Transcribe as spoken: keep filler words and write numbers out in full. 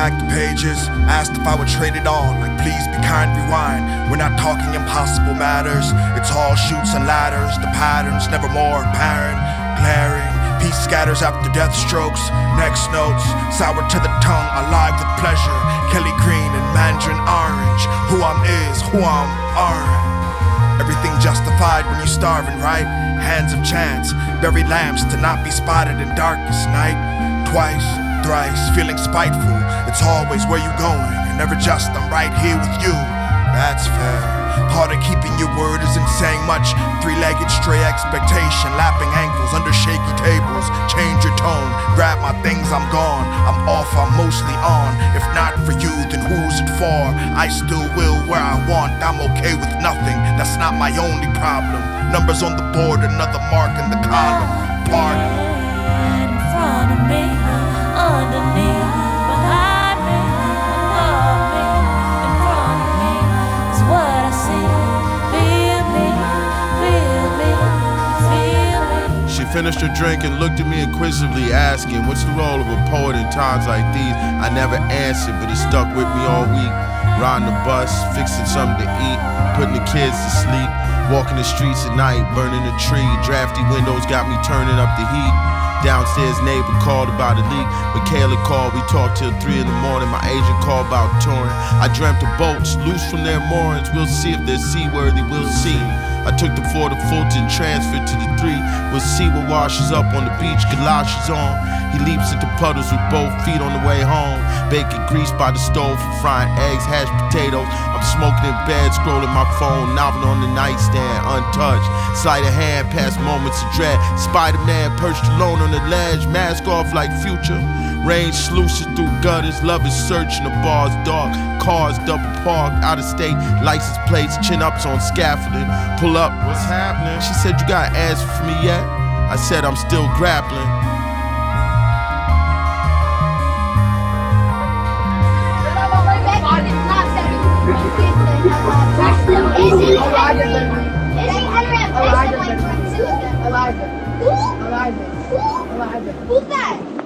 back the pages, asked if I would trade it all. Like, please be kind, rewind. We're not talking impossible matters. It's all chutes and ladders. The patterns never more apparent, glaring. Peace scatters after death strokes. Next notes, sour to the tongue, alive with pleasure. Kelly green and mandarin orange. Who I'm is, who I'm aren't. Everything justified when you're starving, right? Hands of chance, buried lamps to not be spotted in darkest night. Twice, thrice, feeling spiteful. It's always where you going, and never just I'm right here with you. That's fair. Part of keeping your word isn't saying much. Three-legged stray expectation, lapping ankles under shaky tables. Change your tone, grab my things, I'm gone. I'm off, I'm mostly on. If not for you, then who's it for? I still will where I want. I'm okay with nothing, that's not my only problem. Numbers on the board, another mark in the column. Pardon. In front of me, underneath, behind me, above me, in front of me is what I see. Feel me, feel me, feel me. She finished her drink and looked at me inquisitively, asking, what's the role of a poet in times like these? I never answered, but it stuck with me all week. Riding the bus, fixing something to eat, putting the kids to sleep, walking the streets at night, burning a tree. Drafty windows got me turning up the heat. Downstairs neighbor called about a leak. Michaela called, we talked till three in the morning. My agent called about touring. I dreamt of boats loose from their moorings. We'll see if they're seaworthy, we'll see. I took the four to Fulton, transferred to the three. We'll see what washes up on the beach, galoshes on. He leaps into puddles with both feet on the way home. Bacon grease by the stove for frying eggs, hashed potatoes. I'm smoking in bed, scrolling my phone, novel on the nightstand, untouched. Sleight of hand past moments of dread. Spider-Man perched alone on the ledge, mask off like Future. Rain sluicing through gutters, love is searching, the bar's dark. Cars double parked, out of state, license plates, chin-ups on scaffolding. Pull up, what's happening? She said, you got an answer for me yet? I said, I'm still grappling.